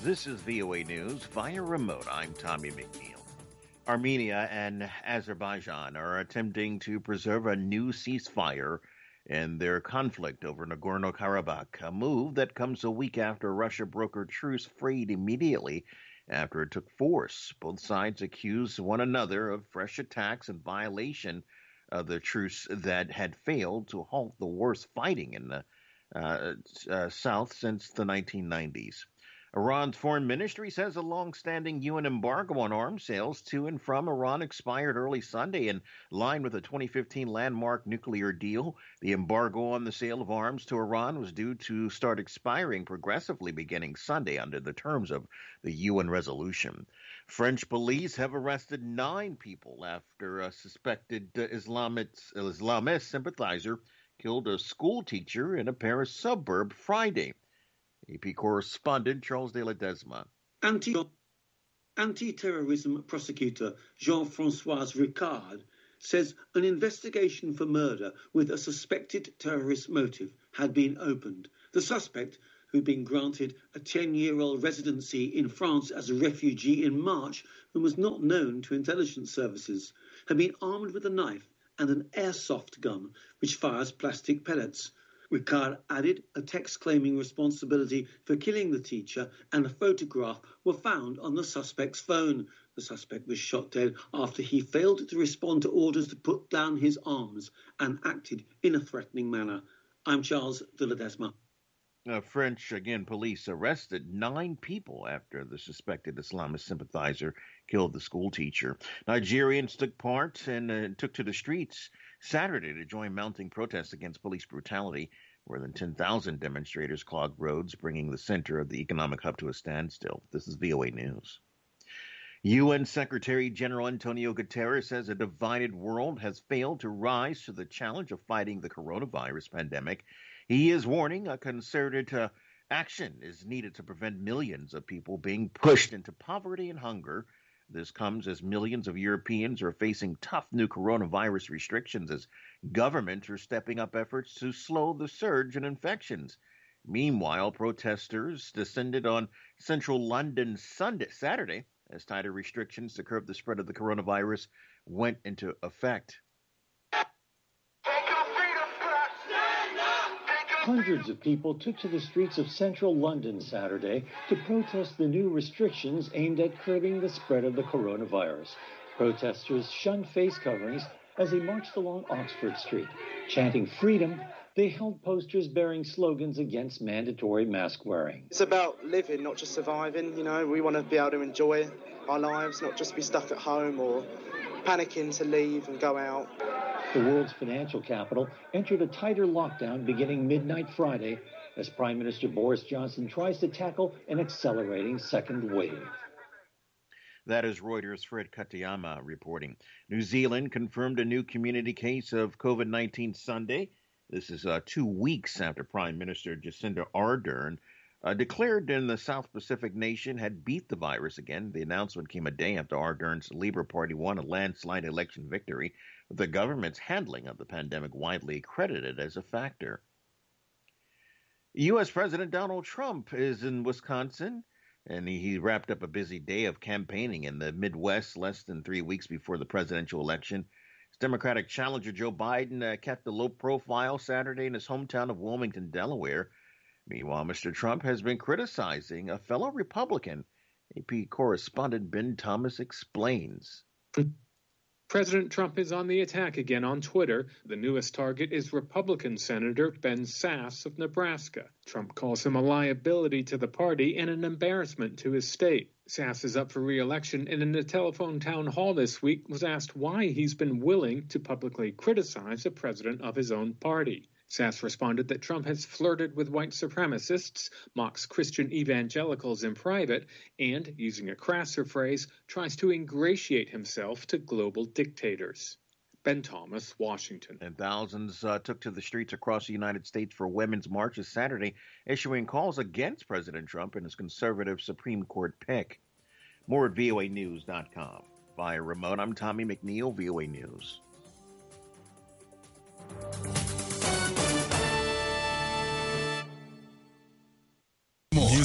This is VOA News via remote. I'm Tommy McNeil. Armenia and Azerbaijan are attempting to preserve a new ceasefire in their conflict over Nagorno-Karabakh, a move that comes a week after Russia brokered truce freed immediately after it took force. Both sides accuse one another of fresh attacks and violation of the truce that had failed to halt the worst fighting in the south since the 1990s. Iran's foreign ministry says a long-standing UN embargo on arms sales to and from Iran expired early Sunday in line with the 2015 landmark nuclear deal. The embargo on the sale of arms to Iran was due to start expiring progressively beginning Sunday under the terms of the UN resolution. French police have arrested 9 people after a suspected Islamist sympathizer killed a school teacher in a Paris suburb Friday. AP correspondent Charles de Ledesma. Anti-terrorism prosecutor Jean-François Ricard says an investigation for murder with a suspected terrorist motive had been opened. The suspect, who'd been granted a 10-year-old residency in France as a refugee in March and was not known to intelligence services, had been armed with a knife and an airsoft gun which fires plastic pellets. Ricard added a text claiming responsibility for killing the teacher and a photograph were found on the suspect's phone. The suspect was shot dead after he failed to respond to orders to put down his arms and acted in a threatening manner. I'm Charles de Ledesma. French, police arrested 9 people after the suspected Islamist sympathizer killed the school teacher. Nigerians took part and took to the streets Saturday to join mounting protests against police brutality. More than 10,000 demonstrators clogged roads, bringing the center of the economic hub to a standstill. This is VOA News. UN Secretary General Antonio Guterres says a divided world has failed to rise to the challenge of fighting the coronavirus pandemic. He is warning a concerted action is needed to prevent millions of people being pushed into poverty and hunger. This comes as millions of Europeans are facing tough new coronavirus restrictions as governments are stepping up efforts to slow the surge in infections. Meanwhile, protesters descended on central London Saturday as tighter restrictions to curb the spread of the coronavirus went into effect. Hundreds of people took to the streets of central London Saturday to protest the new restrictions aimed at curbing the spread of the coronavirus. Protesters shunned face coverings as they marched along Oxford Street. Chanting freedom, they held posters bearing slogans against mandatory mask wearing. It's about living, not just surviving. We want to be able to enjoy our lives, not just be stuck at home or panicking to leave and go out. The world's financial capital entered a tighter lockdown beginning midnight Friday as Prime Minister Boris Johnson tries to tackle an accelerating second wave. That is Reuters' Fred Katayama reporting. New Zealand confirmed a new community case of COVID-19 Sunday. This is 2 weeks after Prime Minister Jacinda Ardern declared in the South Pacific nation had beat the virus again. The announcement came a day after Ardern's Labour Party won a landslide election victory, with the government's handling of the pandemic widely credited as a factor. U.S. President Donald Trump is in Wisconsin, and he wrapped up a busy day of campaigning in the Midwest less than 3 weeks before the presidential election. His Democratic challenger Joe Biden kept a low profile Saturday in his hometown of Wilmington, Delaware. Meanwhile, Mr. Trump has been criticizing a fellow Republican. AP correspondent Ben Thomas explains. President Trump is on the attack again on Twitter. The newest target is Republican Senator Ben Sasse of Nebraska. Trump calls him a liability to the party and an embarrassment to his state. Sasse is up for re-election and in a telephone town hall this week was asked why he's been willing to publicly criticize a president of his own party. Sasse responded that Trump has flirted with white supremacists, mocks Christian evangelicals in private, and, using a crasser phrase, tries to ingratiate himself to global dictators. Ben Thomas, Washington. And thousands took to the streets across the United States for women's marches Saturday, issuing calls against President Trump and his conservative Supreme Court pick. More at voanews.com. Via remote, I'm Tommy McNeil, VOA News.